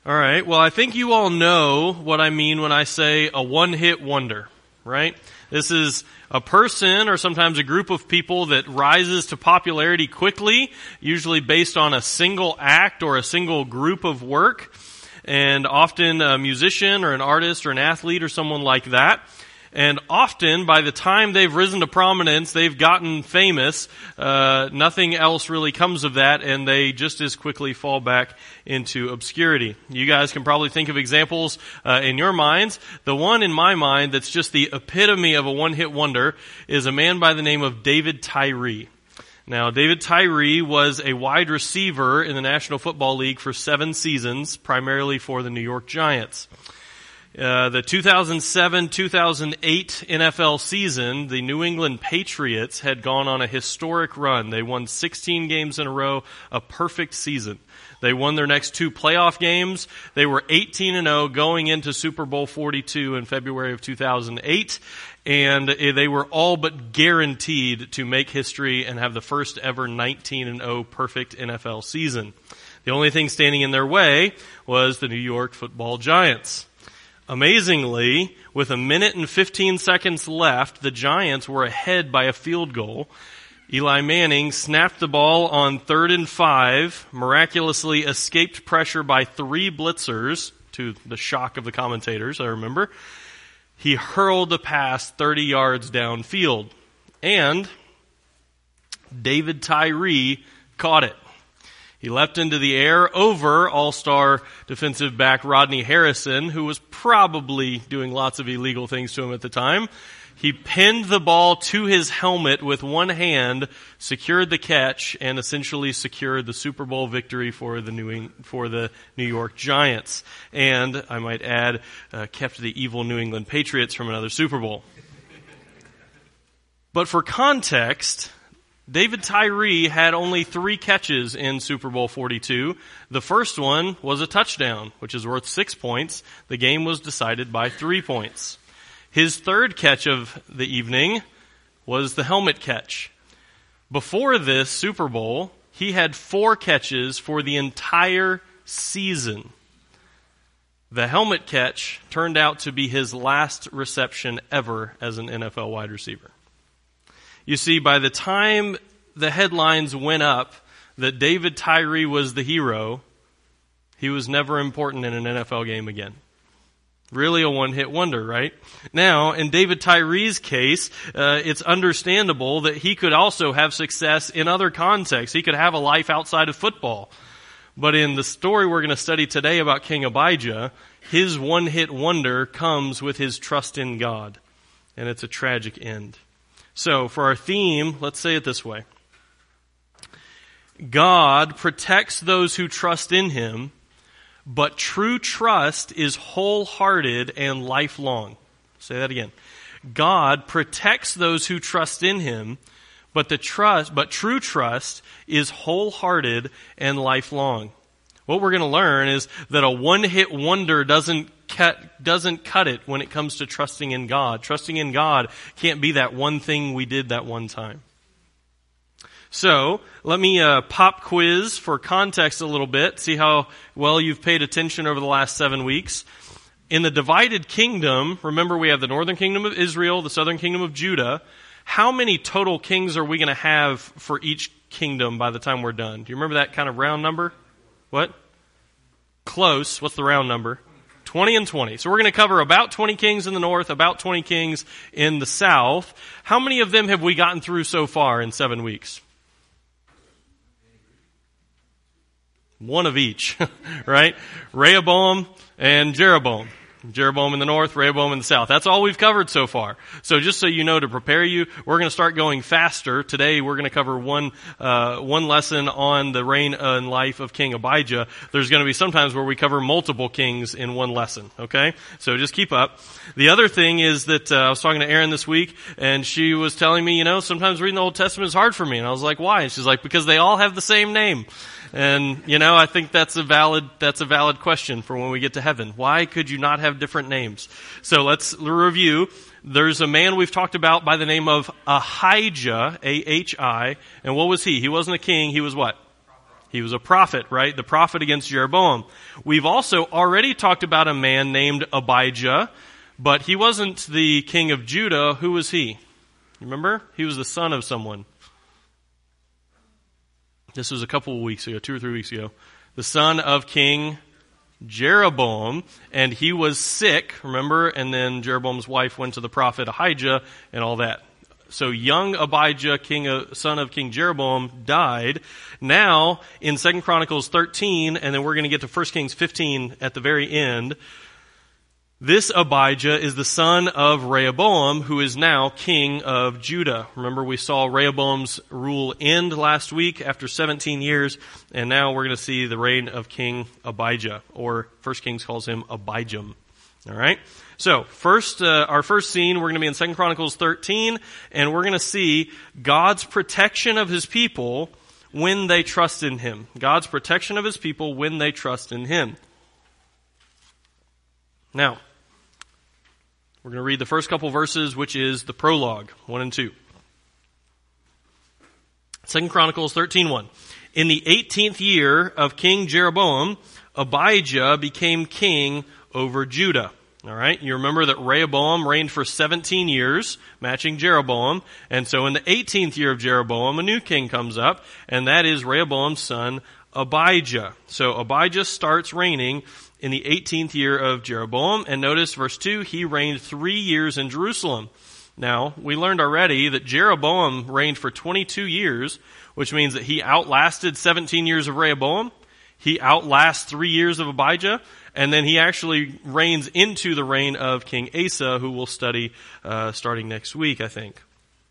All right, well, I think you all know what I mean when I say a one-hit wonder, right? This is a person or sometimes a group of people that rises to popularity quickly, usually based on a single act or a single group of work, and often a musician or an artist or an athlete or someone like that. And often, by the time they've risen to prominence, they've gotten famous, nothing else really comes of that, and they just as quickly fall back into obscurity. You guys can probably think of examples in your minds. The one in my mind that's just the epitome of a one-hit wonder is a man by the name of David Tyree. Now, David Tyree was a wide receiver in the National Football League for 7 seasons, primarily for the New York Giants. The 2007-2008 NFL season, the New England Patriots had gone on a historic run. They won 16 games in a row, a perfect season. They won their next 2 playoff games. They were 18-0 going into Super Bowl 42 in February of 2008. And they were all but guaranteed to make history and have the first ever 19-0 perfect NFL season. The only thing standing in their way was the New York Football Giants. Amazingly, with 1 minute and 15 seconds left, the Giants were ahead by a field goal. Eli Manning snapped the ball on 3rd and 5, miraculously escaped pressure by 3 blitzers, to the shock of the commentators, I remember. He hurled the pass 30 yards downfield. And David Tyree caught it. He leapt into the air over all-star defensive back Rodney Harrison, who was probably doing lots of illegal things to him at the time. He pinned the ball to his helmet with one hand, secured the catch, and essentially secured the Super Bowl victory for the New York Giants. And, I might add, kept the evil New England Patriots from another Super Bowl. But for context, David Tyree had only 3 catches in Super Bowl 42. The first one was a touchdown, which is worth 6 points. The game was decided by 3 points. His third catch of the evening was the helmet catch. Before this Super Bowl, he had 4 catches for the entire season. The helmet catch turned out to be his last reception ever as an NFL wide receiver. You see, by the time the headlines went up that David Tyree was the hero, he was never important in an NFL game again. Really a one-hit wonder, right? Now, in David Tyree's case, it's understandable that he could also have success in other contexts. He could have a life outside of football. But in the story we're going to study today about King Abijah, his one-hit wonder comes with his trust in God. And it's a tragic end. So, for our theme, let's say it this way. God protects those who trust in Him, but true trust is wholehearted and lifelong. Say that again. God protects those who trust in Him, but true trust is wholehearted and lifelong. What we're going to learn is that a one-hit wonder doesn't cut it when it comes to trusting in God. Trusting in God can't be that one thing we did that one time. So, let me pop quiz for context a little bit, see how well you've paid attention over the last 7 weeks. In the divided kingdom, remember we have the northern kingdom of Israel, the southern kingdom of Judah. How many total kings are we going to have for each kingdom by the time we're done? Do you remember that kind of round number? What? Close. What's the round number? 20 and 20. So we're going to cover about 20 kings in the north, about 20 kings in the south. How many of them have we gotten through so far in 7 weeks? One of each, right? Rehoboam and Jeroboam. Jeroboam in the north, Rehoboam in the south. That's all we've covered so far. So just so you know, to prepare you, we're going to start going faster. Today we're going to cover one lesson on the reign and life of King Abijah. There's going to be sometimes where we cover multiple kings in one lesson, okay? So just keep up. The other thing is that I was talking to Erin this week, and she was telling me, sometimes reading the Old Testament is hard for me. And I was like, why? And she's like, because they all have the same name. And, I think that's a valid question for when we get to heaven. Why could you not have different names? So let's review. There's a man we've talked about by the name of Ahijah, A-H-I. And what was he? He wasn't a king. He was what? He was a prophet, right? The prophet against Jeroboam. We've also already talked about a man named Abijah, but he wasn't the king of Judah. Who was he? Remember? He was the son of someone. This was a couple of weeks ago, 2 or 3 weeks ago. The son of King Jeroboam, and he was sick, remember? And then Jeroboam's wife went to the prophet Ahijah and all that. So young Abijah, son of King Jeroboam, died. Now, in 2 Chronicles 13, and then we're going to get to 1 Kings 15 at the very end, this Abijah is the son of Rehoboam, who is now king of Judah. Remember, we saw Rehoboam's rule end last week after 17 years, and now we're going to see the reign of King Abijah, or 1 Kings calls him Abijam. All right? So, our first scene, we're going to be in 2 Chronicles 13, and we're going to see God's protection of His people when they trust in Him. God's protection of His people when they trust in Him. Now, we're going to read the first couple verses, which is the prologue, 1 and 2. 2 Chronicles 13:1. In the 18th year of King Jeroboam, Abijah became king over Judah. All right, you remember that Rehoboam reigned for 17 years, matching Jeroboam. And so in the 18th year of Jeroboam, a new king comes up, and that is Rehoboam's son, Abijah. So Abijah starts reigning in the 18th year of Jeroboam. And notice verse 2, he reigned 3 years in Jerusalem. Now, we learned already that Jeroboam reigned for 22 years, which means that he outlasted 17 years of Rehoboam. He outlasts 3 years of Abijah. And then he actually reigns into the reign of King Asa, who we'll study starting next week, I think.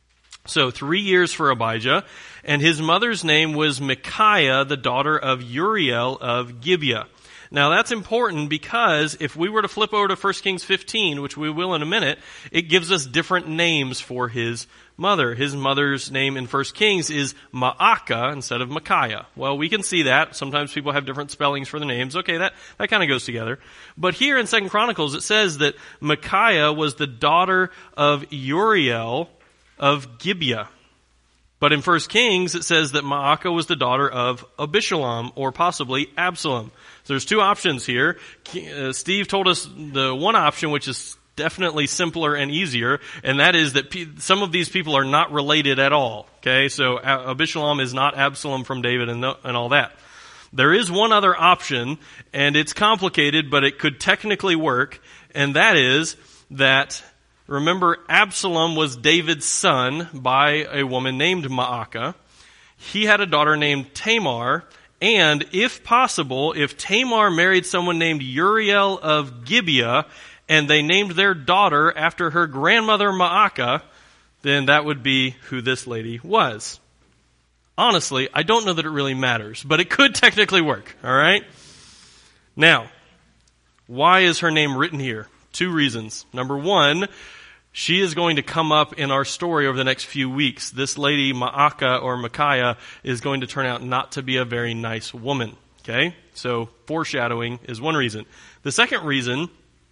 So 3 years for Abijah, and his mother's name was Micaiah, the daughter of Uriel of Gibeah. Now that's important because if we were to flip over to 1 Kings 15, which we will in a minute, it gives us different names for his mother. His mother's name in 1 Kings is Maacah instead of Micaiah. Well, we can see that. Sometimes people have different spellings for the names. Okay, that kind of goes together. But here in 2 Chronicles, it says that Micaiah was the daughter of Uriel of Gibeah. But in 1 Kings, it says that Maacah was the daughter of Abishalom, or possibly Absalom. So there's two options here. Steve told us the one option, which is definitely simpler and easier, and that is that some of these people are not related at all. Okay, so Abishalom is not Absalom from David and all that. There is one other option, and it's complicated, but it could technically work, and that is that, remember, Absalom was David's son by a woman named Maacah. He had a daughter named Tamar, and if possible, if Tamar married someone named Uriel of Gibeah, and they named their daughter after her grandmother Maacah, then that would be who this lady was. Honestly, I don't know that it really matters, but it could technically work, all right? Now, why is her name written here? 2 reasons. Number 1, she is going to come up in our story over the next few weeks. This lady, Maacah or Micaiah, is going to turn out not to be a very nice woman, okay? So foreshadowing is one reason. The second reason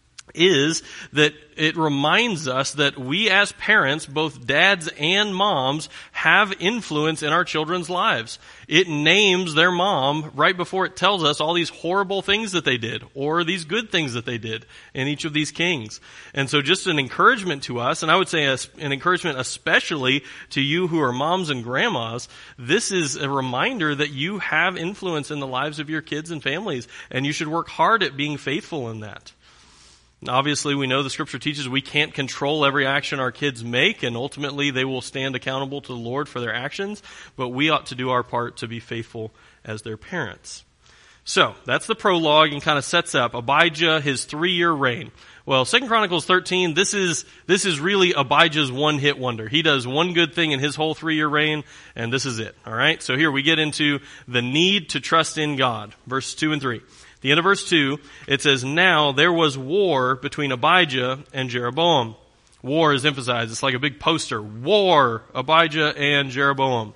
is that it reminds us that we as parents, both dads and moms, have influence in our children's lives. It names their mom right before it tells us all these horrible things that they did, or these good things that they did in each of these kings. And so just an encouragement to us, and I would say an encouragement especially to you who are moms and grandmas, this is a reminder that you have influence in the lives of your kids and families, and you should work hard at being faithful in that. Obviously, we know the Scripture teaches we can't control every action our kids make, and ultimately they will stand accountable to the Lord for their actions, but we ought to do our part to be faithful as their parents. So, that's the prologue and kind of sets up Abijah, his 3-year reign. Well, 2 Chronicles 13, this is really Abijah's one-hit wonder. He does one good thing in his whole 3-year reign, and this is it. All right? So here we get into the need to trust in God. Verse 2 and 3. The end of verse 2, it says, Now there was war between Abijah and Jeroboam. War is emphasized. It's like a big poster. War, Abijah and Jeroboam.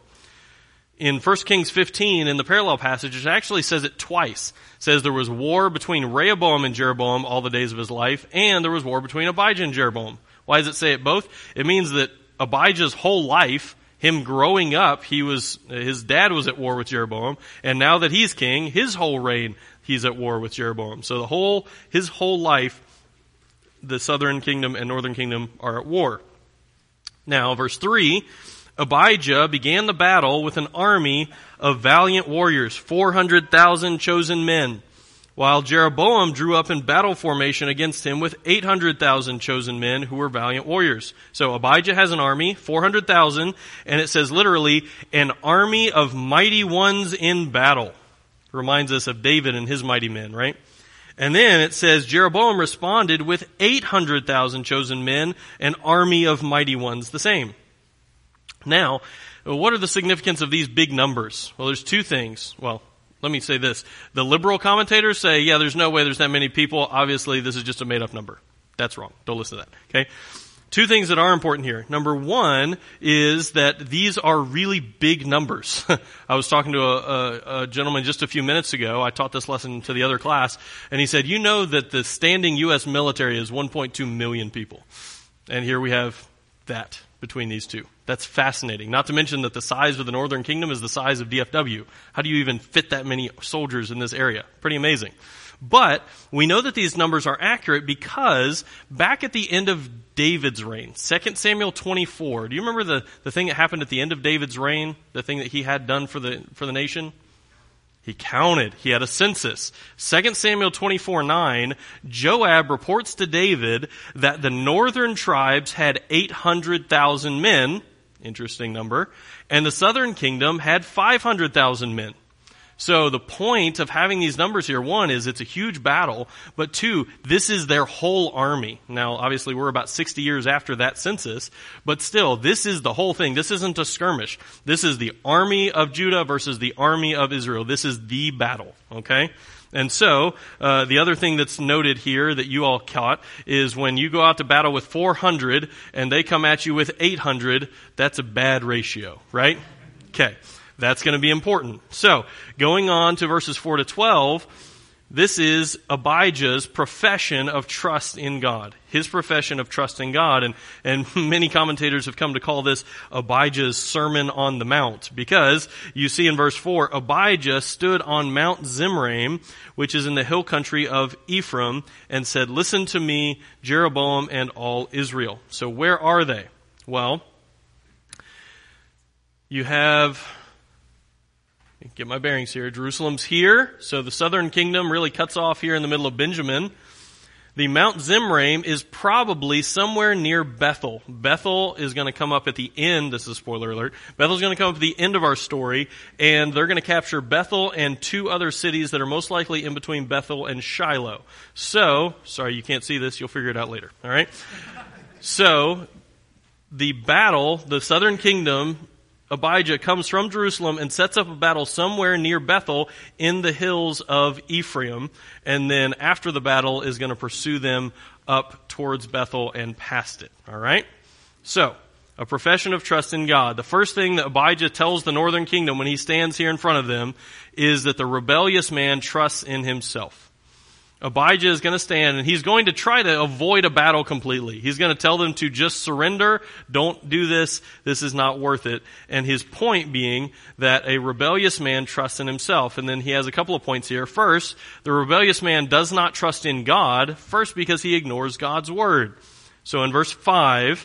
In 1 Kings 15, in the parallel passage, it actually says it twice. It says there was war between Rehoboam and Jeroboam all the days of his life, and there was war between Abijah and Jeroboam. Why does it say it both? It means that Abijah's whole life, Him growing up, his dad was at war with Jeroboam, and now that he's king, his whole reign, he's at war with Jeroboam. So his whole life, the southern kingdom and northern kingdom are at war. Now, verse 3, Abijah began the battle with an army of valiant warriors, 400,000 chosen men, while Jeroboam drew up in battle formation against him with 800,000 chosen men who were valiant warriors. So Abijah has an army, 400,000, and it says literally, an army of mighty ones in battle. Reminds us of David and his mighty men, right? And then it says Jeroboam responded with 800,000 chosen men, an army of mighty ones, the same. Now, what are the significance of these big numbers? Well, there's two things. Well, let me say this. The liberal commentators say, yeah, there's no way there's that many people. Obviously, this is just a made-up number. That's wrong. Don't listen to that. Okay? Two things that are important here. Number one is that these are really big numbers. I was talking to a gentleman just a few minutes ago. I taught this lesson to the other class, and he said, you know that the standing U.S. military is 1.2 million people. And here we have that between these two. That's fascinating. Not to mention that the size of the Northern Kingdom is the size of DFW. How do you even fit that many soldiers in this area? Pretty amazing. But we know that these numbers are accurate because back at the end of David's reign, 2 Samuel 24, do you remember the thing that happened at the end of David's reign? The thing that he had done for the nation? He counted. He had a census. 2 Samuel 24:9, Joab reports to David that the northern tribes had 800,000 men, interesting number, and the southern kingdom had 500,000 men. So the point of having these numbers here, one, is it's a huge battle, but two, this is their whole army. Now, obviously, we're about 60 years after that census, but still, this is the whole thing. This isn't a skirmish. This is the army of Judah versus the army of Israel. This is the battle, okay? And so, the other thing that's noted here that you all caught is when you go out to battle with 400 and they come at you with 800, that's a bad ratio, right? Okay. That's going to be important. So, going on to verses 4 to 12, this is Abijah's profession of trust in God. His profession of trust in God. And many commentators have come to call this Abijah's Sermon on the Mount. Because you see in verse 4, Abijah stood on Mount Zimraim, which is in the hill country of Ephraim, and said, "Listen to me, Jeroboam and all Israel." So where are they? Well, you have... Get my bearings here. Jerusalem's here. So the southern kingdom really cuts off here in the middle of Benjamin. The Mount Zimraim is probably somewhere near Bethel. Bethel is going to come up at the end. This is a spoiler alert. Bethel's going to come up at the end of our story, and they're going to capture Bethel and two other cities that are most likely in between Bethel and Shiloh. So, sorry, you can't see this. You'll figure it out later. All right? So, the battle, the southern kingdom, Abijah comes from Jerusalem and sets up a battle somewhere near Bethel in the hills of Ephraim. And then after the battle is going to pursue them up towards Bethel and past it. All right? So, a profession of trust in God. The first thing that Abijah tells the northern kingdom when he stands here in front of them is that the rebellious man trusts in himself. Abijah is going to stand and he's going to try to avoid a battle completely. He's going to tell them to just surrender. Don't do this. This is not worth it. And his point being that a rebellious man trusts in himself. And then he has a couple of points here. First, the rebellious man does not trust in God. First, because he ignores God's word. So in verse 5,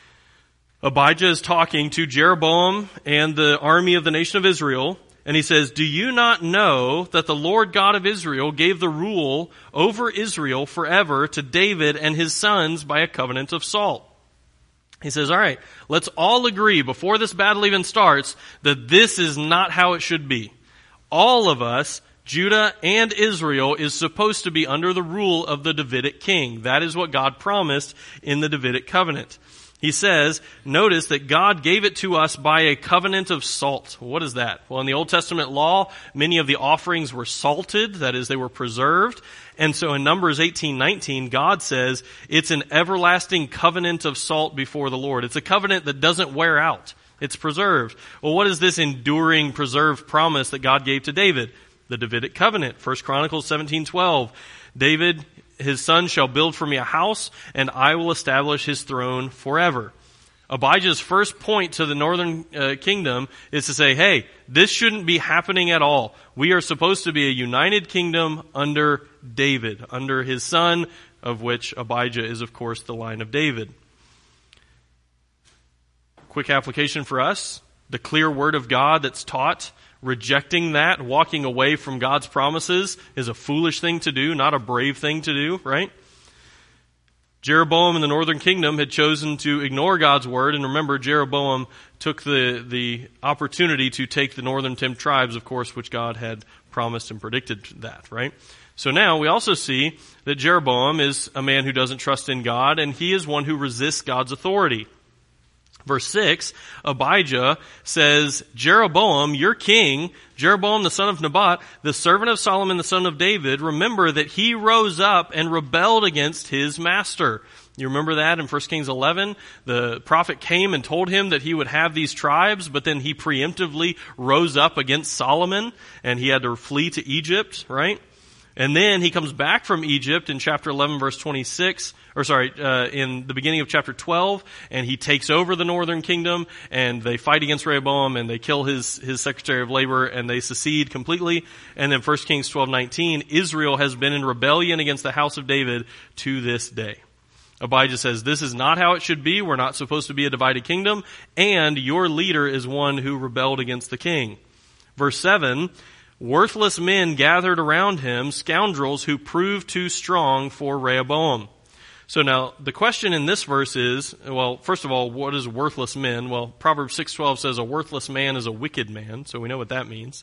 Abijah is talking to Jeroboam and the army of the nation of Israel. And he says, "Do you not know that the Lord God of Israel gave the rule over Israel forever to David and his sons by a covenant of salt?" He says, all right, let's all agree before this battle even starts that this is not how it should be. All of us, Judah and Israel, is supposed to be under the rule of the Davidic king. That is what God promised in the Davidic covenant. He says, notice that God gave it to us by a covenant of salt. What is that? Well, in the Old Testament law, many of the offerings were salted, that is, they were preserved. And so in Numbers 18:19, God says, it's an everlasting covenant of salt before the Lord. It's a covenant that doesn't wear out. It's preserved. Well, what is this enduring, preserved promise that God gave to David? The Davidic covenant. 1 Chronicles 17:12. David, his son shall build for me a house, and I will establish his throne forever. Abijah's first point to the northern kingdom is to say, hey, this shouldn't be happening at all. We are supposed to be a united kingdom under David, under his son, of which Abijah is, of course, the line of David. Quick application for us. The clear word of God that's taught, rejecting that, walking away from God's promises is a foolish thing to do, not a brave thing to do, right? Jeroboam in the northern kingdom had chosen to ignore God's word, and remember, Jeroboam took the opportunity to take the northern 10 tribes, of course, which God had promised and predicted that, right? So now we also see that Jeroboam is a man who doesn't trust in God, and he is one who resists God's authority. Verse 6, Abijah says, Jeroboam, your king, Jeroboam the son of Nebat, the servant of Solomon the son of David, remember that he rose up and rebelled against his master. You remember that in 1 Kings 11? The prophet came and told him that he would have these tribes, but then he preemptively rose up against Solomon, and he had to flee to Egypt, right? And then he comes back from Egypt in chapter 11, verse 26, in the beginning of chapter 12, and he takes over the northern kingdom, and they fight against Rehoboam, and they kill his secretary of labor, and they secede completely. And then 1 Kings 12:19, Israel has been in rebellion against the house of David to this day. Abijah says, this is not how it should be. We're not supposed to be a divided kingdom, and your leader is one who rebelled against the king. Verse 7, worthless men gathered around him, scoundrels who proved too strong for Rehoboam. So now, the question in this verse is, well, first of all, what is worthless men? Well, Proverbs 6:12 says a worthless man is a wicked man, so we know what that means.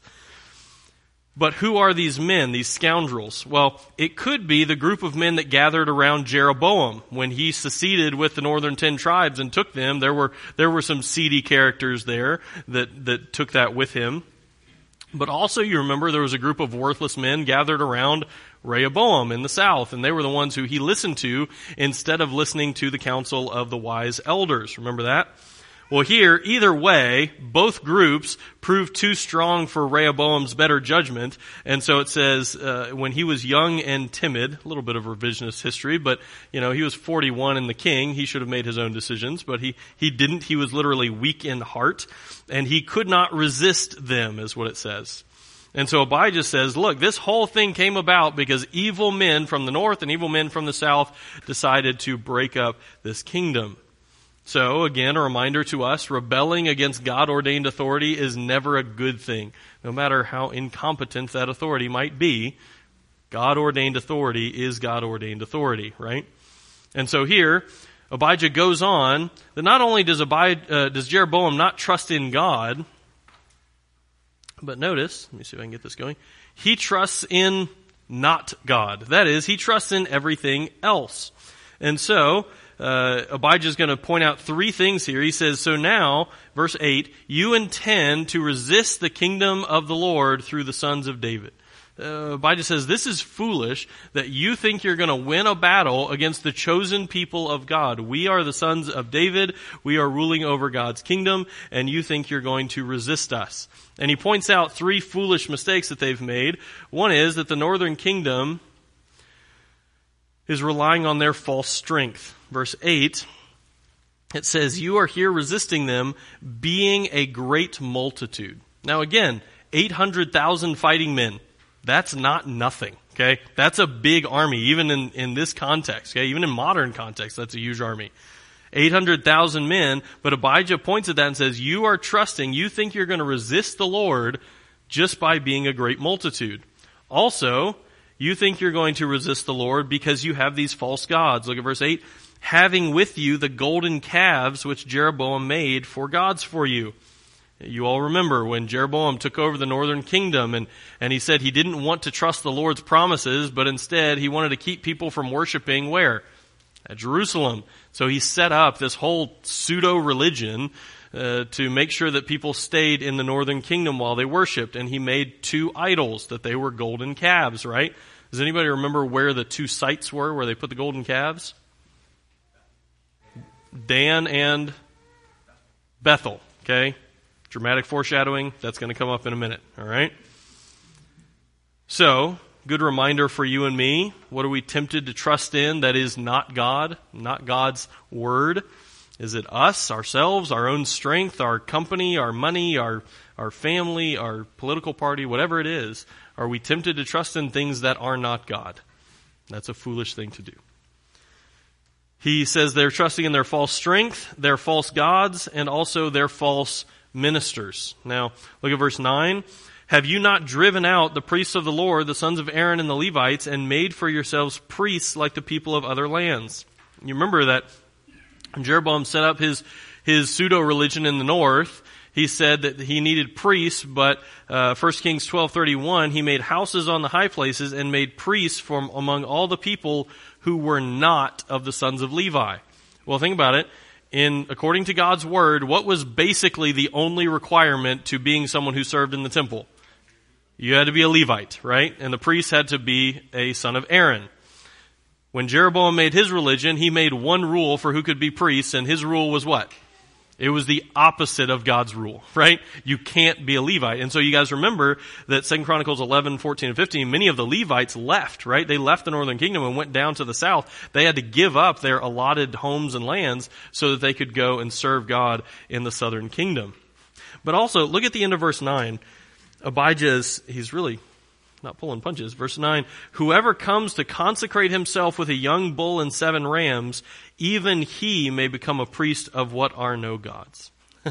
But who are these men, these scoundrels? Well, it could be the group of men that gathered around Jeroboam when he seceded with the northern 10 tribes and took them. There were some seedy characters there that took that with him. But also, you remember, there was a group of worthless men gathered around Rehoboam in the south, and they were the ones who he listened to instead of listening to the counsel of the wise elders. Remember that? Well, here, either way, both groups proved too strong for Rehoboam's better judgment. And so it says, when he was young and timid, a little bit of revisionist history, but, he was 41 and the king. He should have made his own decisions, but he didn't. He was literally weak in heart, and he could not resist them, is what it says. And so Abijah says, look, this whole thing came about because evil men from the north and evil men from the south decided to break up this kingdom. So, again, a reminder to us, rebelling against God-ordained authority is never a good thing. No matter how incompetent that authority might be, God-ordained authority is God-ordained authority, right? And so here, Abijah goes on that not only does Jeroboam not trust in God, but notice, let me see if I can get this going, he trusts in not God. That is, he trusts in everything else. And so, Abijah is going to point out three things here. He says, so now, verse 8, you intend to resist the kingdom of the Lord through the sons of David. Abijah says, this is foolish that you think you're going to win a battle against the chosen people of God. We are the sons of David. We are ruling over God's kingdom, and you think you're going to resist us. And he points out three foolish mistakes that they've made. One is that the northern kingdom is relying on their false strength. Verse 8, it says, you are here resisting them, being a great multitude. Now again, 800,000 fighting men. That's not nothing, okay? That's a big army, even in this context, okay? Even in modern context, that's a huge army. 800,000 men, but Abijah points at that and says, you are trusting, you think you're going to resist the Lord just by being a great multitude. Also, you think you're going to resist the Lord because you have these false gods. Look at verse 8. Having with you the golden calves which Jeroboam made for gods for you. You all remember when Jeroboam took over the northern kingdom and he said he didn't want to trust the Lord's promises, but instead he wanted to keep people from worshiping where? At Jerusalem. So he set up this whole pseudo-religion to make sure that people stayed in the northern kingdom while they worshiped. And he made two idols, that they were golden calves, right? Does anybody remember where the two sites were where they put the golden calves? Dan and Bethel, okay? Dramatic foreshadowing. That's going to come up in a minute, all right? So, good reminder for you and me. What are we tempted to trust in that is not God, not God's word? Is it us, ourselves, our own strength, our company, our money, our family, our political party, whatever it is? Are we tempted to trust in things that are not God? That's a foolish thing to do. He says they're trusting in their false strength, their false gods, and also their false ministers. Now, look at verse 9. Have you not driven out the priests of the Lord, the sons of Aaron and the Levites, and made for yourselves priests like the people of other lands? You remember that Jeroboam set up his pseudo-religion in the north. He said that he needed priests, but 1 Kings 12:31, he made houses on the high places and made priests from among all the people who were not of the sons of Levi. Well, think about it. According to God's word, what was basically the only requirement to being someone who served in the temple? You had to be a Levite, right? And the priest had to be a son of Aaron. When Jeroboam made his religion, he made one rule for who could be priests, and his rule was what? It was the opposite of God's rule, right? You can't be a Levite. And so you guys remember that 2 Chronicles 11, 14, and 15, many of the Levites left, right? They left the northern kingdom and went down to the south. They had to give up their allotted homes and lands so that they could go and serve God in the southern kingdom. But also, look at the end of verse 9. Abijah he's really not pulling punches. Verse 9, whoever comes to consecrate himself with a young bull and 7 rams, even he may become a priest of what are no gods.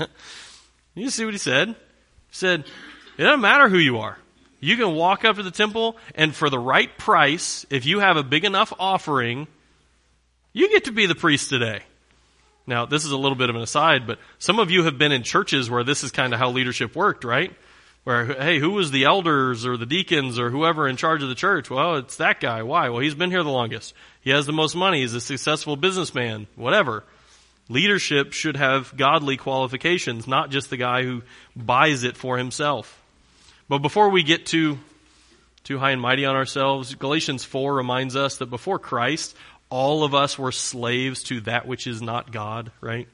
You see what he said? He said, it doesn't matter who you are. You can walk up to the temple, and for the right price, if you have a big enough offering, you get to be the priest today. Now, this is a little bit of an aside, but some of you have been in churches where this is kind of how leadership worked, right? Where, hey, who was the elders or the deacons or whoever in charge of the church? Well, it's that guy. Why? Well, he's been here the longest. He has the most money. He's a successful businessman. Whatever. Leadership should have godly qualifications, not just the guy who buys it for himself. But before we get too high and mighty on ourselves, Galatians 4 reminds us that before Christ, all of us were slaves to that which is not God, right?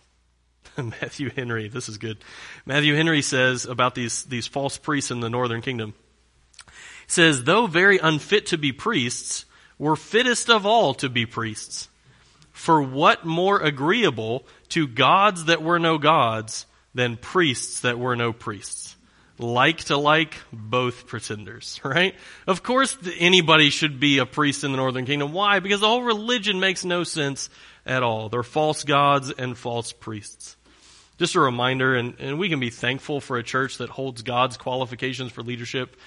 Matthew Henry, this is good. Matthew Henry says about these false priests in the northern kingdom. He says, though very unfit to be priests, were fittest of all to be priests. For what more agreeable to gods that were no gods than priests that were no priests? Like to like, both pretenders, right? Of course anybody should be a priest in the northern kingdom. Why? Because the whole religion makes no sense at all. They're false gods and false priests. Just a reminder, and we can be thankful for a church that holds God's qualifications for leadership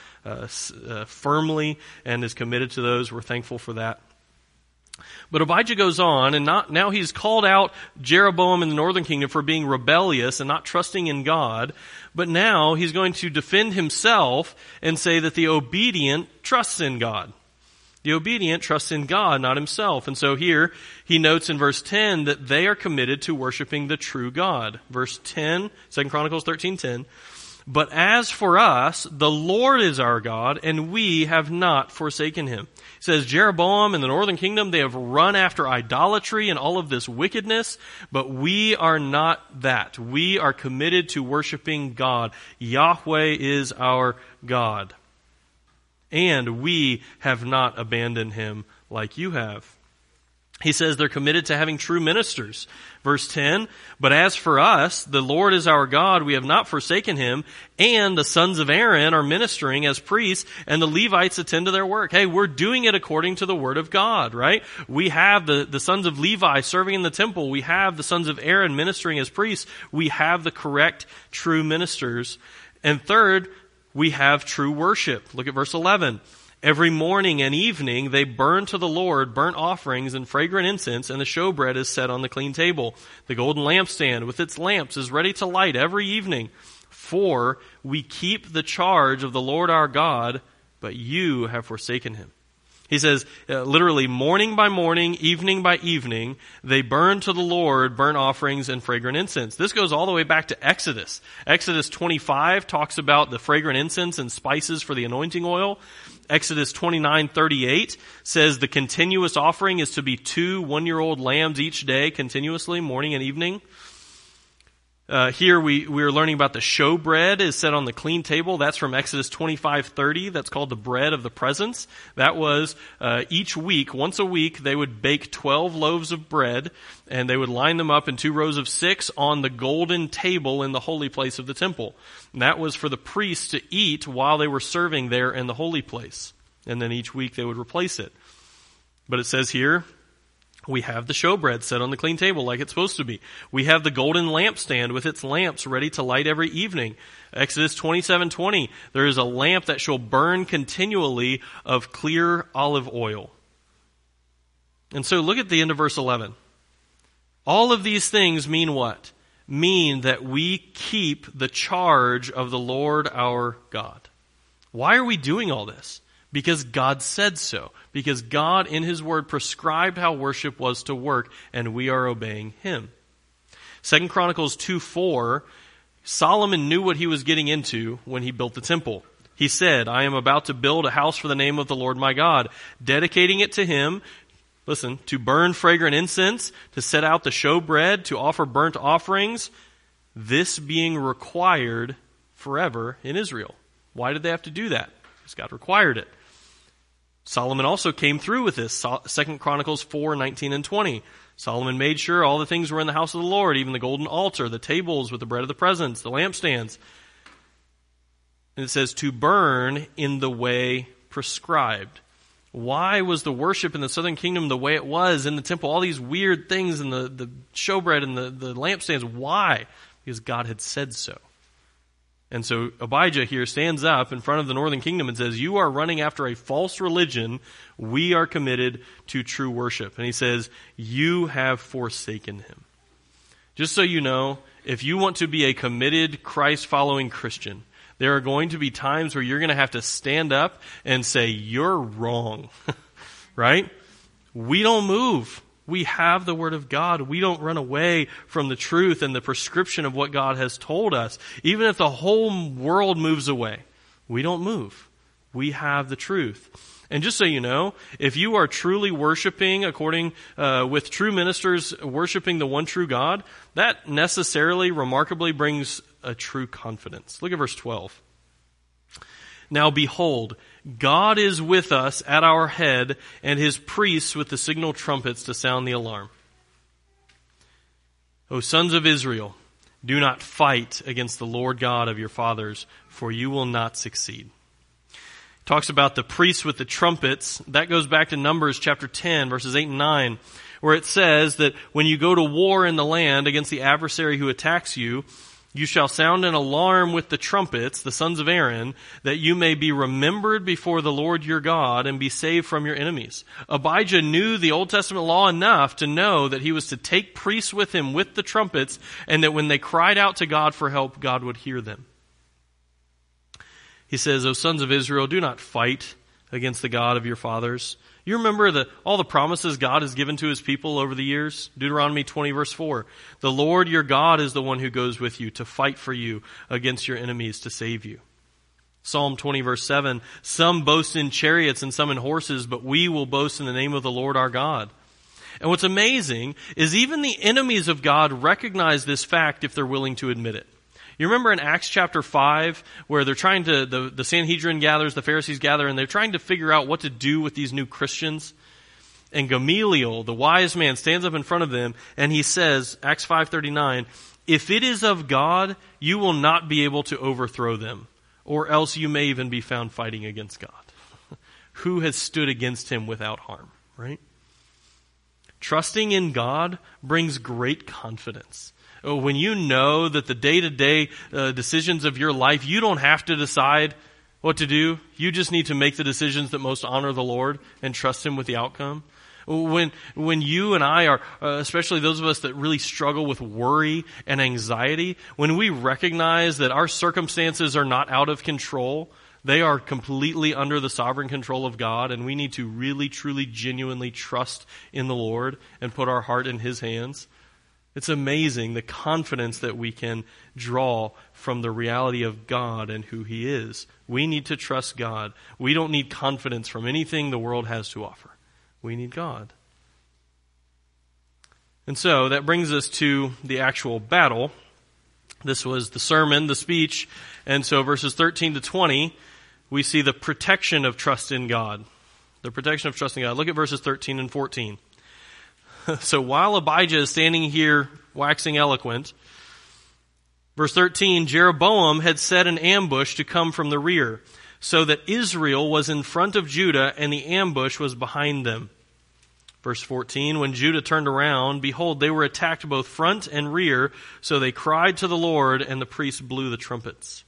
firmly and is committed to those. We're thankful for that. But Abijah goes on, and now he's called out Jeroboam in the northern kingdom for being rebellious and not trusting in God. But now he's going to defend himself and say that the obedient trusts in God. The obedient trusts in God, not himself. And so here he notes in verse 10 that they are committed to worshiping the true God. Verse 10, 2 Chronicles 13:10. But as for us, the Lord is our God, and we have not forsaken him. It says Jeroboam and the northern kingdom, they have run after idolatry and all of this wickedness, but we are not that. We are committed to worshiping God. Yahweh is our God. And we have not abandoned him like you have. He says they're committed to having true ministers. Verse 10, but as for us, the Lord is our God, we have not forsaken him, and the sons of Aaron are ministering as priests, and the Levites attend to their work. Hey, we're doing it according to the word of God, right? We have the sons of Levi serving in the temple. We have the sons of Aaron ministering as priests. We have the correct, true ministers. And third, we have true worship. Look at verse 11. Every morning and evening they burn to the Lord burnt offerings and fragrant incense, and the showbread is set on the clean table. The golden lampstand with its lamps is ready to light every evening. For we keep the charge of the Lord our God, but you have forsaken him. He says, literally, morning by morning, evening by evening, they burn to the Lord burnt offerings and fragrant incense. This goes all the way back to Exodus. Exodus 25 talks about the fragrant incense and spices for the anointing oil. Exodus 29:38 says the continuous offering is to be 2 one-year-old lambs each day, continuously, morning and evening. Here we are learning about the showbread is set on the clean table. That's from Exodus 25:30. That's called the bread of the presence. That was each week, once a week, they would bake 12 loaves of bread, and they would line them up in 2 rows of 6 on the golden table in the holy place of the temple. And that was for the priests to eat while they were serving there in the holy place. And then each week they would replace it. But it says here, we have the showbread set on the clean table like it's supposed to be. We have the golden lampstand with its lamps ready to light every evening. Exodus 27:20, there is a lamp that shall burn continually of clear olive oil. And so look at the end of verse 11. All of these things mean what? Mean that we keep the charge of the Lord our God. Why are we doing all this? Because God said so. Because God in His Word prescribed how worship was to work, and we are obeying Him. 2 Chronicles 2:4, Solomon knew what he was getting into when he built the temple. He said, I am about to build a house for the name of the Lord my God, dedicating it to Him, listen, to burn fragrant incense, to set out the showbread, to offer burnt offerings, this being required forever in Israel. Why did they have to do that? Because God required it. Solomon also came through with this. 2 Chronicles 4:19 and 20. Solomon made sure all the things were in the house of the Lord, even the golden altar, the tables with the bread of the presence, the lampstands. And it says, to burn in the way prescribed. Why was the worship in the southern kingdom the way it was in the temple? All these weird things in the showbread and the lampstands. Why? Because God had said so. And so Abijah here stands up in front of the northern kingdom and says, you are running after a false religion. We are committed to true worship. And he says, you have forsaken Him. Just so you know, if you want to be a committed Christ-following Christian, there are going to be times where you're going to have to stand up and say, you're wrong. Right? We don't move. We have the Word of God. We don't run away from the truth and the prescription of what God has told us. Even if the whole world moves away, we don't move. We have the truth. And just so you know, if you are truly worshiping according with true ministers worshiping the one true God, that necessarily, remarkably brings a true confidence. Look at verse 12. Now behold, God is with us at our head, and His priests with the signal trumpets to sound the alarm. O sons of Israel, do not fight against the Lord God of your fathers, for you will not succeed. Talks about the priests with the trumpets. That goes back to Numbers chapter 10, verses 8 and 9, where it says that when you go to war in the land against the adversary who attacks you, you shall sound an alarm with the trumpets, the sons of Aaron, that you may be remembered before the Lord your God and be saved from your enemies. Abijah knew the Old Testament law enough to know that he was to take priests with him with the trumpets, and that when they cried out to God for help, God would hear them. He says, O sons of Israel, do not fight against the God of your fathers. You remember all the promises God has given to His people over the years? Deuteronomy 20 verse 4. The Lord your God is the one who goes with you to fight for you against your enemies to save you. Psalm 20 verse 7. Some boast in chariots and some in horses, but we will boast in the name of the Lord our God. And what's amazing is even the enemies of God recognize this fact if they're willing to admit it. You remember in Acts chapter 5 where they're trying to, the Sanhedrin gathers, the Pharisees gather, and they're trying to figure out what to do with these new Christians. And Gamaliel, the wise man, stands up in front of them and he says, Acts 5:39, if it is of God, you will not be able to overthrow them, or else you may even be found fighting against God. Who has stood against Him without harm, right? Trusting in God brings great confidence. When you know that the day-to-day decisions of your life, you don't have to decide what to do. You just need to make the decisions that most honor the Lord and trust Him with the outcome. When you and I are, especially those of us that really struggle with worry and anxiety, when we recognize that our circumstances are not out of control, they are completely under the sovereign control of God, and we need to really, truly, genuinely trust in the Lord and put our heart in His hands. It's amazing the confidence that we can draw from the reality of God and who He is. We need to trust God. We don't need confidence from anything the world has to offer. We need God. And so that brings us to the actual battle. This was the sermon, the speech. And so verses 13 to 20, we see the protection of trust in God. The protection of trust in God. Look at verses 13 and 14. So while Abijah is standing here waxing eloquent, verse 13, Jeroboam had set an ambush to come from the rear, so that Israel was in front of Judah and the ambush was behind them. Verse 14, when Judah turned around, behold, they were attacked both front and rear, so they cried to the Lord, and the priests blew the trumpets.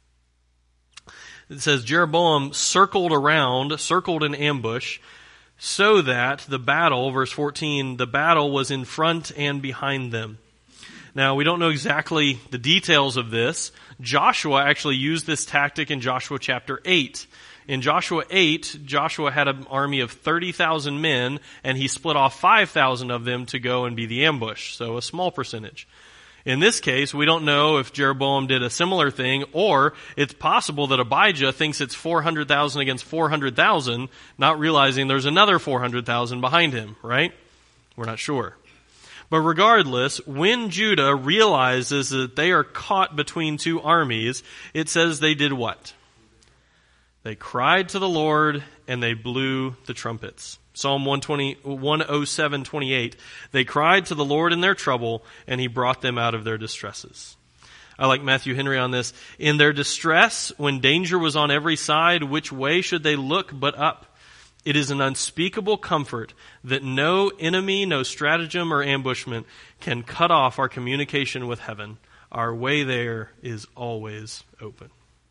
It says Jeroboam circled in ambush, so that the battle, verse 14, the battle was in front and behind them. Now, we don't know exactly the details of this. Joshua actually used this tactic in Joshua chapter 8. In Joshua 8, Joshua had an army of 30,000 men, and he split off 5,000 of them to go and be the ambush, so a small percentage. In this case, we don't know if Jeroboam did a similar thing, or it's possible that Abijah thinks it's 400,000 against 400,000, not realizing there's another 400,000 behind him, right? We're not sure. But regardless, when Judah realizes that they are caught between two armies, it says they did what? They cried to the Lord and they blew the trumpets. Psalm 107:28. They cried to the Lord in their trouble, and he brought them out of their distresses. I like Matthew Henry on this. In their distress, when danger was on every side, which way should they look but up? It is an unspeakable comfort that no enemy, no stratagem or ambushment can cut off our communication with heaven. Our way there is always open.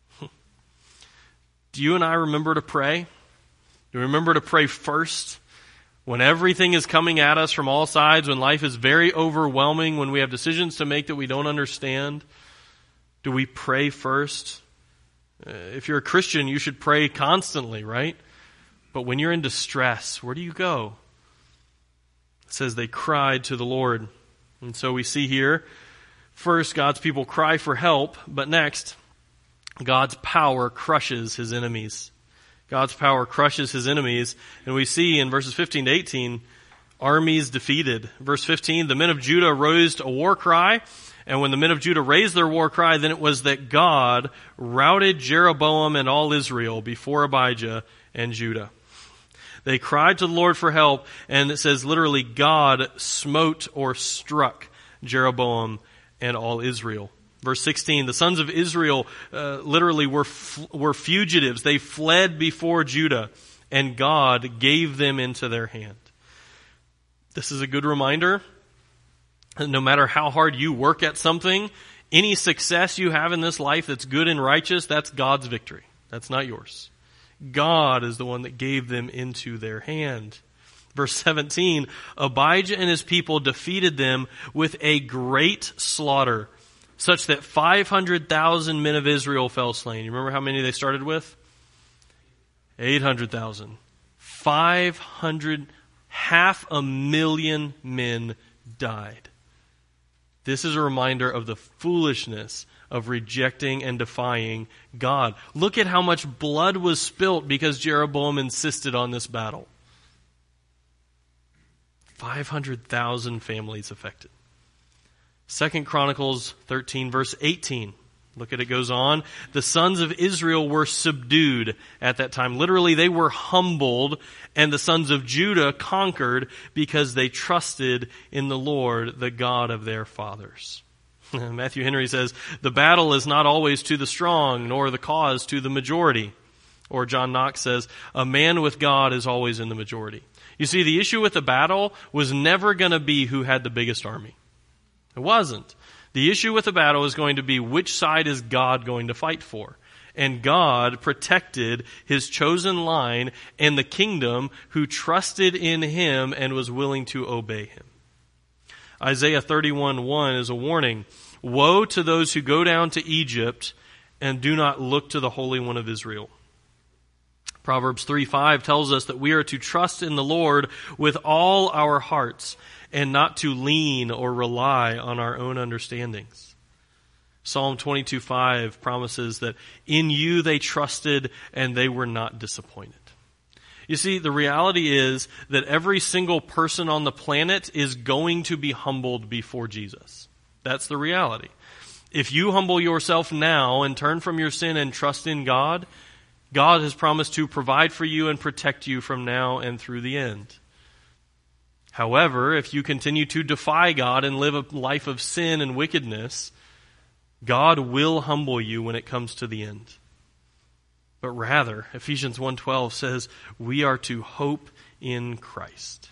Do you and I remember to pray? Do we remember to pray first? When everything is coming at us from all sides, when life is very overwhelming, when we have decisions to make that we don't understand, do we pray first? If you're a Christian, you should pray constantly, right? But when you're in distress, where do you go? It says they cried to the Lord. And so we see here, first, God's people cry for help, but next, God's power crushes his enemies. God's power crushes his enemies. And we see in verses 15 to 18, armies defeated. Verse 15, the men of Judah raised a war cry. And when the men of Judah raised their war cry, then it was that God routed Jeroboam and all Israel before Abijah and Judah. They cried to the Lord for help, and it says literally God smote or struck Jeroboam and all Israel. Verse 16, the sons of Israel literally were fugitives. They fled before Judah, and God gave them into their hand. This is a good reminder. No matter how hard you work at something, any success you have in this life that's good and righteous, that's God's victory. That's not yours. God is the one that gave them into their hand. Verse 17, Abijah and his people defeated them with a great slaughter, such that 500,000 men of Israel fell slain. You remember how many they started with? 800,000. 500,000 men died. This is a reminder of the foolishness of rejecting and defying God. Look at how much blood was spilt because Jeroboam insisted on this battle. 500,000 families affected. 2 Chronicles 13 verse 18. Look at it goes on. The sons of Israel were subdued at that time. Literally, they were humbled, and the sons of Judah conquered because they trusted in the Lord, the God of their fathers. Matthew Henry says, the battle is not always to the strong, nor the cause to the majority. Or John Knox says, a man with God is always in the majority. You see, the issue with the battle was never going to be who had the biggest army. It wasn't. The issue with the battle is going to be which side is God going to fight for. And God protected his chosen line and the kingdom who trusted in him and was willing to obey him. Isaiah 31:1 is a warning. Woe to those who go down to Egypt and do not look to the Holy One of Israel. Proverbs 3:5 tells us that we are to trust in the Lord with all our hearts and not to lean or rely on our own understandings. Psalm 22:5 promises that in you they trusted and they were not disappointed. You see, the reality is that every single person on the planet is going to be humbled before Jesus. That's the reality. If you humble yourself now and turn from your sin and trust in God, God has promised to provide for you and protect you from now and through the end. However, if you continue to defy God and live a life of sin and wickedness, God will humble you when it comes to the end. But rather, Ephesians 1:12 says, we are to hope in Christ.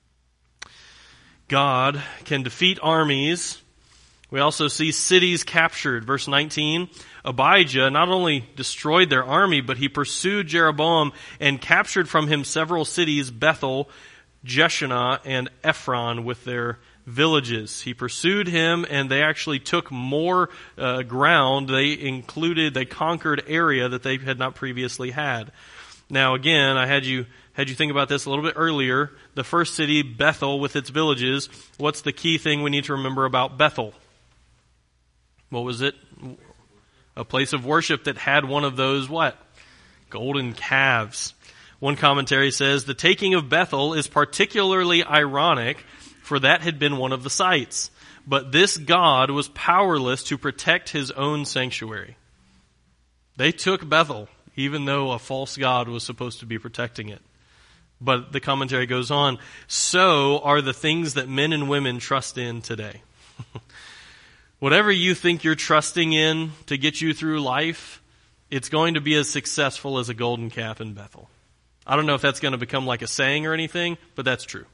God can defeat armies. We also see cities captured. Verse 19, Abijah not only destroyed their army, but he pursued Jeroboam and captured from him several cities, Bethel, Jeshanah, and Ephron with their villages. He pursued him, and they actually took more ground. They conquered area that they had not previously had. Now again, I had you think about this a little bit earlier. The first city, Bethel, with its villages. What's the key thing we need to remember about Bethel? What was it? A place of worship that had one of those what? Golden calves. One commentary says, the taking of Bethel is particularly ironic, for that had been one of the sites. But this God was powerless to protect his own sanctuary. They took Bethel, even though a false god was supposed to be protecting it. But the commentary goes on, so are the things that men and women trust in today. Whatever you think you're trusting in to get you through life, it's going to be as successful as a golden calf in Bethel. I don't know if that's going to become like a saying or anything, but that's true.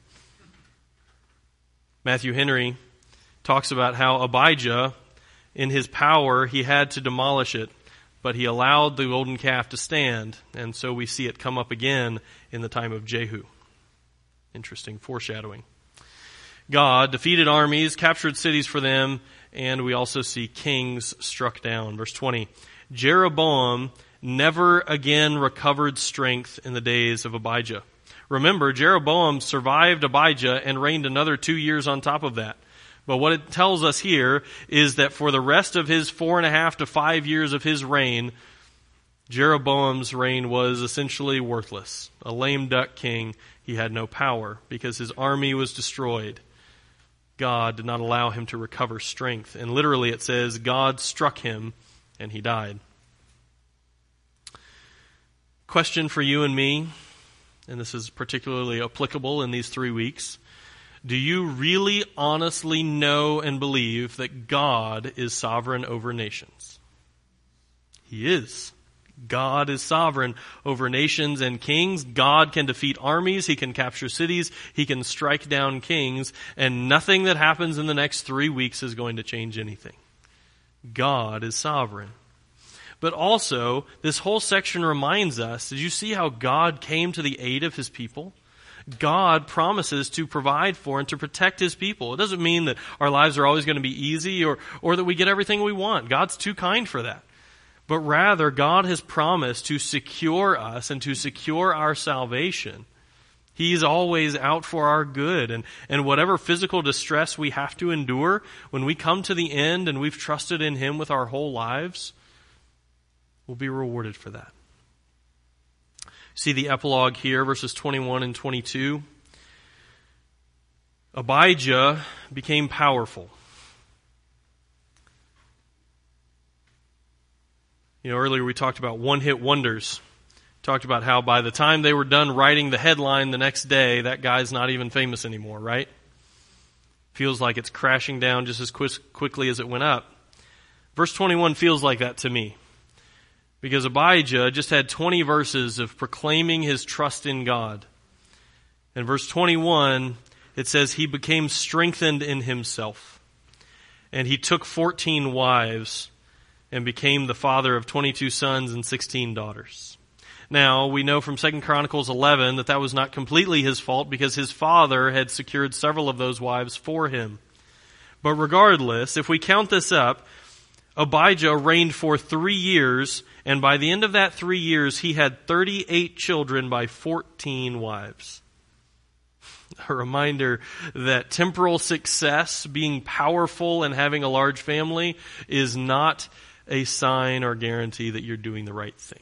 Matthew Henry talks about how Abijah, in his power, he had to demolish it, but he allowed the golden calf to stand, and so we see it come up again in the time of Jehu. Interesting foreshadowing. God defeated armies, captured cities for them, and we also see kings struck down. Verse 20, Jeroboam never again recovered strength in the days of Abijah. Remember, Jeroboam survived Abijah and reigned another 2 years on top of that. But what it tells us here is that for the rest of his 4.5 to 5 years of his reign, Jeroboam's reign was essentially worthless. A lame duck king. He had no power because his army was destroyed. God did not allow him to recover strength. And literally it says, God struck him and he died. Question for you and me, and this is particularly applicable in these 3 weeks. Do you really honestly know and believe that God is sovereign over nations? He is. God is sovereign over nations and kings. God can defeat armies. He can capture cities. He can strike down kings. And nothing that happens in the next 3 weeks is going to change anything. God is sovereign. But also, this whole section reminds us, did you see how God came to the aid of his people? God promises to provide for and to protect his people. It doesn't mean that our lives are always going to be easy or that we get everything we want. God's too kind for that. But rather, God has promised to secure us and to secure our salvation. He's always out for our good. And whatever physical distress we have to endure, when we come to the end and we've trusted in him with our whole lives, we'll be rewarded for that. See the epilogue here, verses 21 and 22. Abijah became powerful. You know, earlier we talked about one-hit wonders. Talked about how by the time they were done writing the headline the next day, that guy's not even famous anymore, right? Feels like it's crashing down just as quickly as it went up. Verse 21 feels like that to me. Because Abijah just had 20 verses of proclaiming his trust in God. In verse 21, it says, he became strengthened in himself. And he took 14 wives and became the father of 22 sons and 16 daughters. Now, we know from 2 Chronicles 11 that was not completely his fault because his father had secured several of those wives for him. But regardless, if we count this up, Abijah reigned for 3 years, and by the end of that 3 years, he had 38 children by 14 wives. A reminder that temporal success, being powerful and having a large family, is not a sign or guarantee that you're doing the right thing.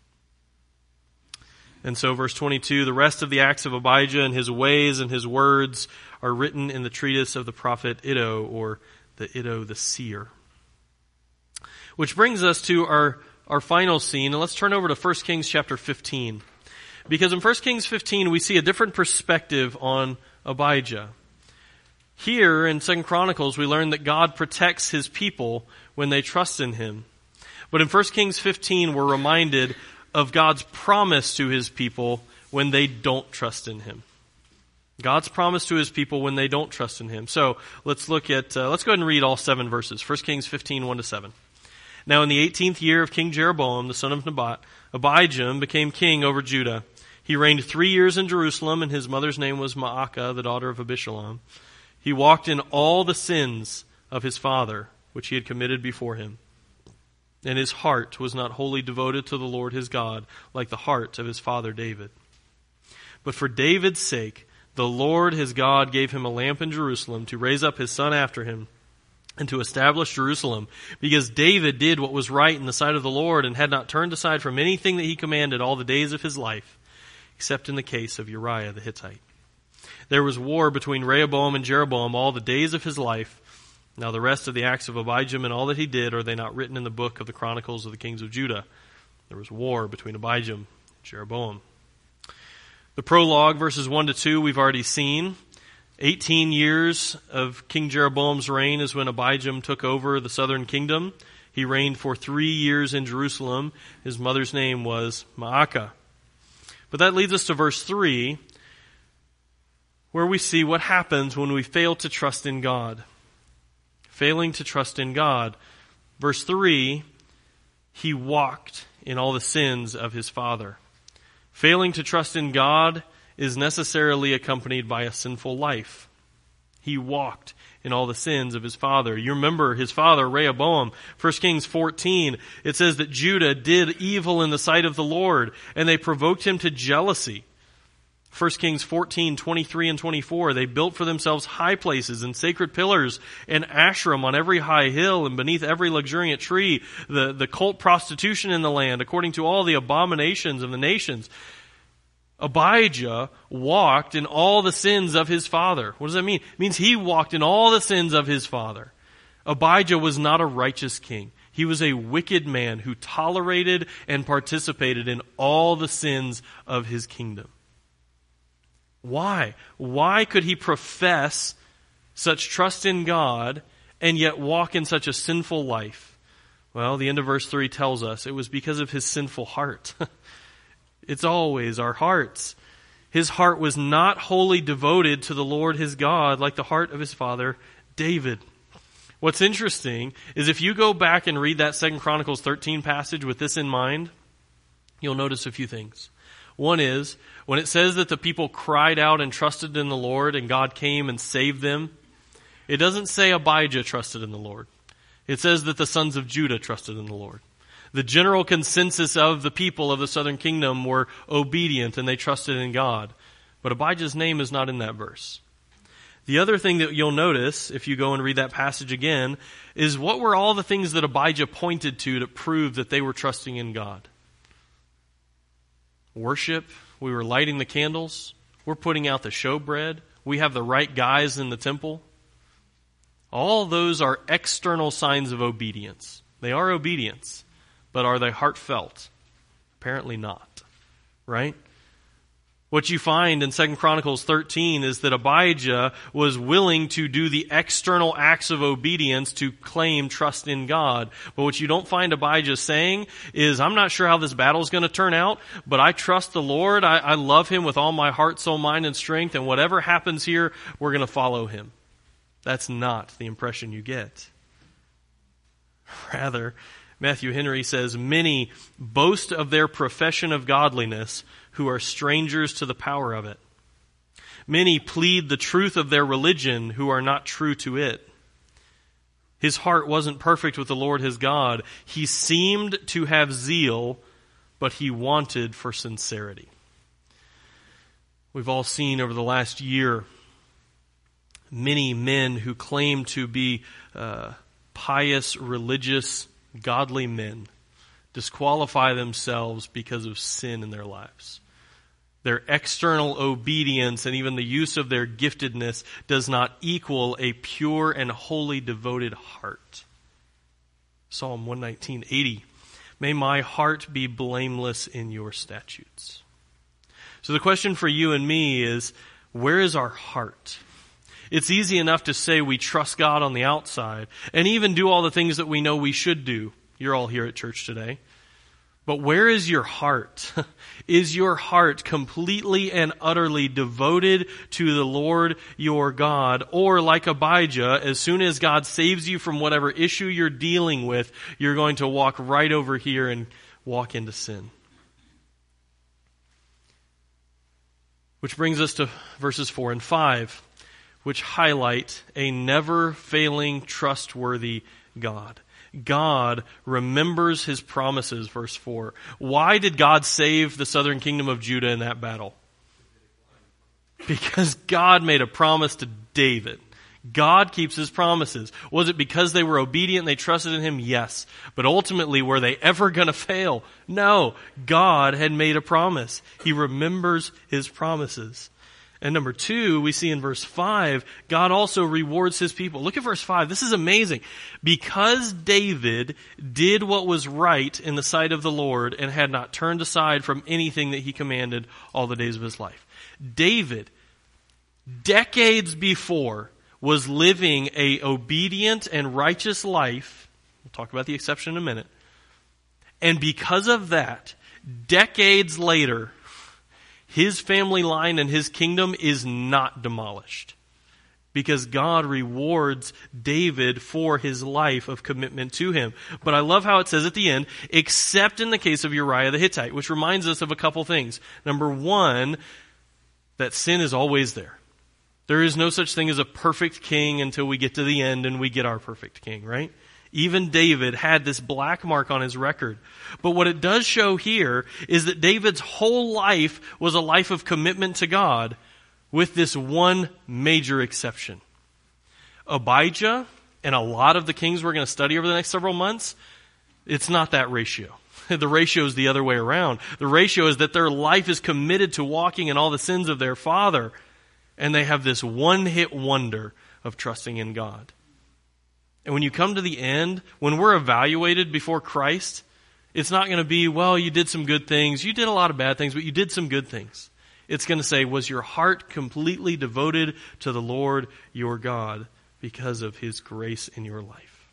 And so verse 22, the rest of the acts of Abijah and his ways and his words are written in the treatise of the prophet Iddo, or the Iddo the seer. Which brings us to our final scene, and let's turn over to 1 Kings chapter 15. Because in 1 Kings 15, we see a different perspective on Abijah. Here in 2 Chronicles, we learn that God protects his people when they trust in him. But in 1 Kings 15, we're reminded of God's promise to his people when they don't trust in him. God's promise to his people when they don't trust in him. So let's look at, let's go ahead and read all 7 verses. 1 Kings 15, 1-7. Now in the 18th year of King Jeroboam, the son of Nebat, Abijam became king over Judah. He reigned 3 years in Jerusalem, and his mother's name was Maacah, the daughter of Abishalom. He walked in all the sins of his father, which he had committed before him. And his heart was not wholly devoted to the Lord his God, like the heart of his father David. But for David's sake, the Lord his God gave him a lamp in Jerusalem to raise up his son after him, and to establish Jerusalem, because David did what was right in the sight of the Lord, and had not turned aside from anything that he commanded all the days of his life, except in the case of Uriah the Hittite. There was war between Rehoboam and Jeroboam all the days of his life. Now the rest of the acts of Abijam and all that he did, are they not written in the book of the Chronicles of the kings of Judah? There was war between Abijam and Jeroboam. The prologue, verses 1-2, we've already seen. 18 years of King Jeroboam's reign is when Abijam took over the southern kingdom. He reigned for 3 years in Jerusalem. His mother's name was Maacah. But that leads us to verse 3, where we see what happens when we fail to trust in God. Failing to trust in God. Verse 3, he walked in all the sins of his father. Failing to trust in God is necessarily accompanied by a sinful life. He walked in all the sins of his father. You remember his father, Rehoboam. 1 Kings 14, it says that Judah did evil in the sight of the Lord, and they provoked him to jealousy. 1 Kings 14, 23 and 24, they built for themselves high places and sacred pillars and Asherim on every high hill and beneath every luxuriant tree, the cult prostitution in the land, according to all the abominations of the nations. Abijah walked in all the sins of his father. What does that mean? It means he walked in all the sins of his father. Abijah was not a righteous king. He was a wicked man who tolerated and participated in all the sins of his kingdom. Why? Why could he profess such trust in God and yet walk in such a sinful life? Well, the end of verse 3 tells us it was because of his sinful heart. It's always our hearts. His heart was not wholly devoted to the Lord his God like the heart of his father David. What's interesting is if you go back and read that 2 Chronicles 13 passage with this in mind, you'll notice a few things. One is, when it says that the people cried out and trusted in the Lord and God came and saved them, it doesn't say Abijah trusted in the Lord. It says that the sons of Judah trusted in the Lord. The general consensus of the people of the southern kingdom were obedient and they trusted in God. But Abijah's name is not in that verse. The other thing that you'll notice, if you go and read that passage again, is what were all the things that Abijah pointed to prove that they were trusting in God? Worship. We were lighting the candles. We're putting out the showbread. We have the right guys in the temple. All those are external signs of obedience. They are obedience. But are they heartfelt? Apparently not. Right? What you find in 2 Chronicles 13 is that Abijah was willing to do the external acts of obedience to claim trust in God. But what you don't find Abijah saying is, I'm not sure how this battle is going to turn out, but I trust the Lord. I love him with all my heart, soul, mind, and strength, and whatever happens here, we're going to follow him. That's not the impression you get. Rather, Matthew Henry says, many boast of their profession of godliness who are strangers to the power of it. Many plead the truth of their religion who are not true to it. His heart wasn't perfect with the Lord his God. He seemed to have zeal, but he wanted for sincerity. We've all seen over the last year many men who claim to be pious, religious, godly men disqualify themselves because of sin in their lives. Their external obedience and even the use of their giftedness does not equal a pure and wholly devoted heart. Psalm 119:80. May my heart be blameless in your statutes. So the question for you and me is, where is our heart? It's easy enough to say we trust God on the outside and even do all the things that we know we should do. You're all here at church today. But where is your heart? Is your heart completely and utterly devoted to the Lord your God? Or like Abijah, as soon as God saves you from whatever issue you're dealing with, you're going to walk right over here and walk into sin? Which brings us to verses 4 and 5, which highlight a never-failing, trustworthy God. God remembers His promises, verse 4. Why did God save the southern kingdom of Judah in that battle? Because God made a promise to David. God keeps His promises. Was it because they were obedient and they trusted in Him? Yes. But ultimately, were they ever going to fail? No. God had made a promise. He remembers His promises. And number 2, we see in verse 5, God also rewards His people. Look at verse 5. This is amazing. Because David did what was right in the sight of the Lord and had not turned aside from anything that He commanded all the days of his life. David, decades before, was living a obedient and righteous life. We'll talk about the exception in a minute. And because of that, decades later, his family line and his kingdom is not demolished. Because God rewards David for his life of commitment to Him. But I love how it says at the end, except in the case of Uriah the Hittite, which reminds us of a couple things. Number 1, that sin is always there. There is no such thing as a perfect king until we get to the end and we get our perfect king, right? Even David had this black mark on his record. But what it does show here is that David's whole life was a life of commitment to God, with this one major exception. Abijah and a lot of the kings we're going to study over the next several months, it's not that ratio. The ratio is the other way around. The ratio is that their life is committed to walking in all the sins of their father, and they have this one-hit wonder of trusting in God. And when you come to the end, when we're evaluated before Christ, it's not going to be, well, you did some good things. You did a lot of bad things, but you did some good things. It's going to say, was your heart completely devoted to the Lord your God because of His grace in your life?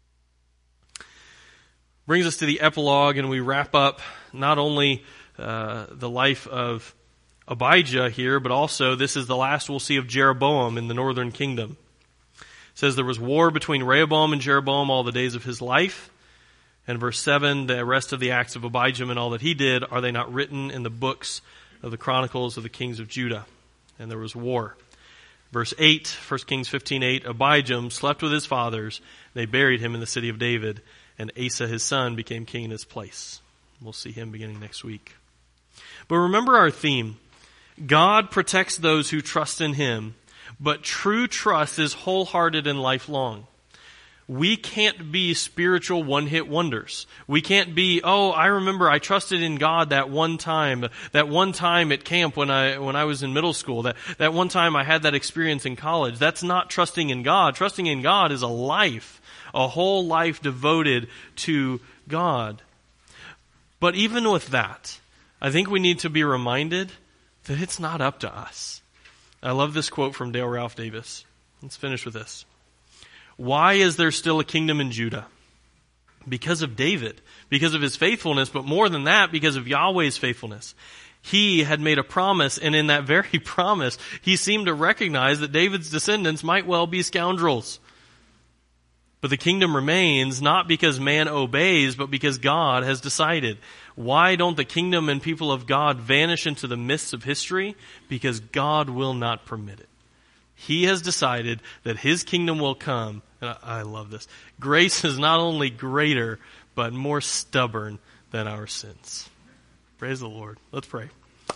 Brings us to the epilogue, and we wrap up not only the life of Abijah here, but also this is the last we'll see of Jeroboam in the northern kingdom. It says there was war between Rehoboam and Jeroboam all the days of his life. And verse 7, the rest of the acts of Abijah and all that he did, are they not written in the books of the chronicles of the kings of Judah? And there was war. Verse 8, 1 Kings 15:8, Abijam slept with his fathers. They buried him in the city of David, and Asa his son became king in his place. We'll see him beginning next week. But remember our theme. God protects those who trust in Him, but true trust is wholehearted and lifelong. We can't be spiritual one-hit wonders. We can't be, oh, I remember I trusted in God that one time at camp when I was in middle school, that one time I had that experience in college. That's not trusting in God. Trusting in God is a life, a whole life devoted to God. But even with that, I think we need to be reminded that it's not up to us. I love this quote from Dale Ralph Davis. Let's finish with this. Why is there still a kingdom in Judah? Because of David, because of his faithfulness, but more than that, because of Yahweh's faithfulness. He had made a promise, and in that very promise, he seemed to recognize that David's descendants might well be scoundrels. But the kingdom remains not because man obeys, but because God has decided. Why don't the kingdom and people of God vanish into the mists of history? Because God will not permit it. He has decided that His kingdom will come. And I love this. Grace is not only greater, but more stubborn than our sins. Praise the Lord. Let's pray.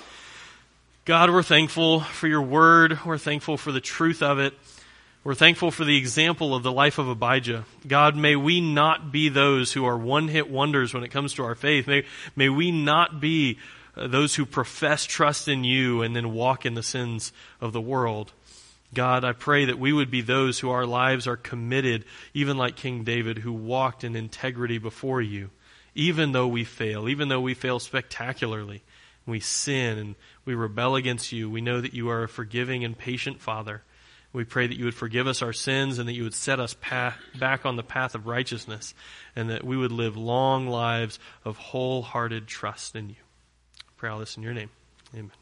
God, we're thankful for your word. We're thankful for the truth of it. We're thankful for the example of the life of Abijah. God, may we not be those who are one-hit wonders when it comes to our faith. May we not be those who profess trust in you and then walk in the sins of the world. God, I pray that we would be those who our lives are committed, even like King David, who walked in integrity before you, even though we fail spectacularly. We sin and we rebel against you. We know that you are a forgiving and patient Father. We pray that you would forgive us our sins and that you would set us back on the path of righteousness, and that we would live long lives of wholehearted trust in you. I pray all this in your name. Amen.